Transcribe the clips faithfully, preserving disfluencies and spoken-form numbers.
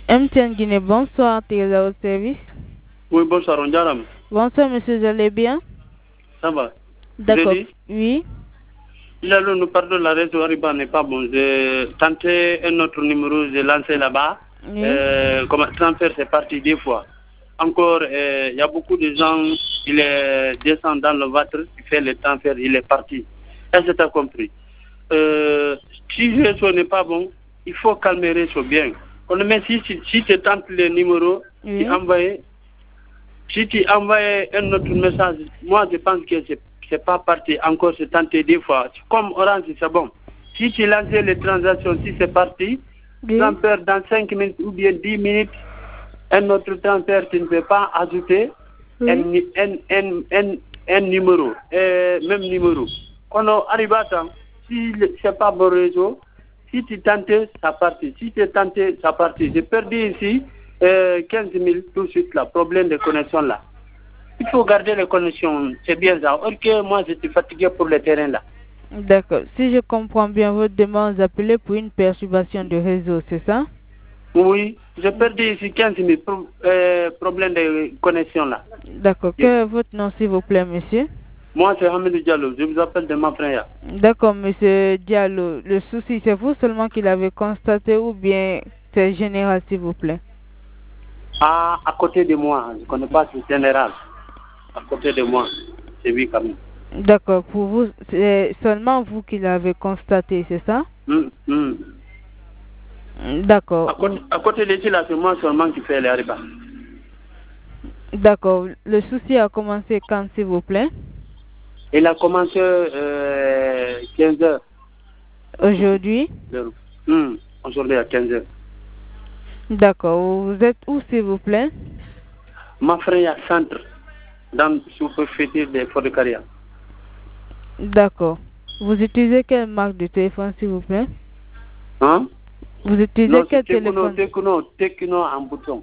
M T N Guinée, bonsoir, tu es là au service. Oui, bonsoir, on dirait. Bonsoir, monsieur, vous allez bien? Ça va. D'accord, oui. Là, nous parlons de la réseau Ariba n'est pas bon. J'ai tenté un autre numéro, j'ai lancé là-bas. Oui. Euh, comme transfert, c'est parti deux fois. Encore, il euh, y a beaucoup de gens, il est descend dans le ventre, il fait le transfert, il est parti. Est-ce que tu as compris? Euh, si le réseau n'est pas bon, il faut calmer le réseau bien. Mais si, si, si tu tentes le numéro, oui. tu envoies, si tu envoies un autre message, moi je pense que c'est c'est pas parti encore, c'est tenté deux fois. Comme Orange, c'est bon. Si tu lances les transactions, si c'est parti, oui. transfert dans cinq minutes ou bien dix minutes, un autre transfert, tu ne peux pas ajouter oui. un, un, un, un, un numéro, euh, même numéro. On arrive à temps, si c'est pas bon réseau, si tu tentes, ça partit. Si tu tentes, ça partit. J'ai perdu ici euh, quinze mille tout de suite, là, problème de connexion là. Il faut garder les connexions, c'est bien ça. Ok, moi je suis fatigué pour le terrain là. D'accord. Si je comprends bien votre demande, vous appelez pour une perturbation de réseau, c'est ça? Oui, j'ai perdu ici quinze mille pro, euh, problèmes de connexion là. D'accord. Quel est votre nom s'il vous plaît, monsieur? Moi c'est Hamidou Diallo, je vous appelle de ma frère. D'accord, monsieur Diallo. Le souci, c'est vous seulement qui l'avez constaté ou bien c'est général s'il vous plaît? Ah, à côté de moi, je ne connais pas si c'est général. À côté de moi, c'est lui quand même. D'accord, pour vous, c'est seulement vous qui l'avez constaté, c'est ça? mm, mm. D'accord. À côté, à côté de ici, là, c'est moi seulement qui fais les arrivas. D'accord. Le souci a commencé quand, s'il vous plaît? Il a commencé euh, quinze heures. Aujourd'hui? mm, Aujourd'hui à quinze heures. D'accord. Vous êtes où, s'il vous plaît? Ma frère à centre, dans le sous-préfecture de Fort-de-Carrière. D'accord. Vous utilisez quelle marque de téléphone, s'il vous plaît? Hein? Vous utilisez non, quel techno, téléphone? Techno, Techno en bouton.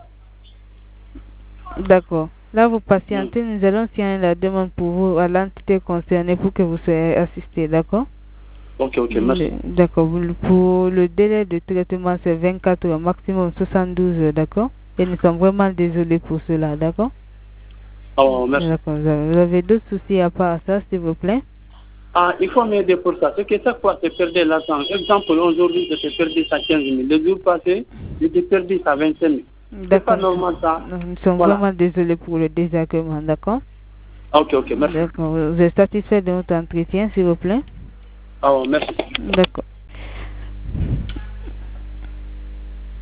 D'accord. Là, vous patientez, mm. nous allons signer la demande pour vous à l'entité concernée pour que vous soyez assisté, d'accord? Ok, ok, merci. D'accord. Pour le délai de traitement, c'est vingt-quatre heures, maximum soixante-douze heures, d'accord? Et nous sommes vraiment désolés pour cela, d'accord? Oh, merci. D'accord. Vous avez d'autres soucis à part ça, s'il vous plaît? Ah, il faut m'aider pour ça. C'est que chaque fois, c'est perdu l'argent. Exemple, aujourd'hui, je t'ai perdu ça quinze mille. Le jour passé, je t'ai perdu ça vingt-cinq mille. C'est pas normal ça. Nous sommes voilà. vraiment désolés pour le désagrément, d'accord? Ok, ok, merci. D'accord. Vous êtes satisfait de notre entretien, s'il vous plaît? Oh, merci. D'accord.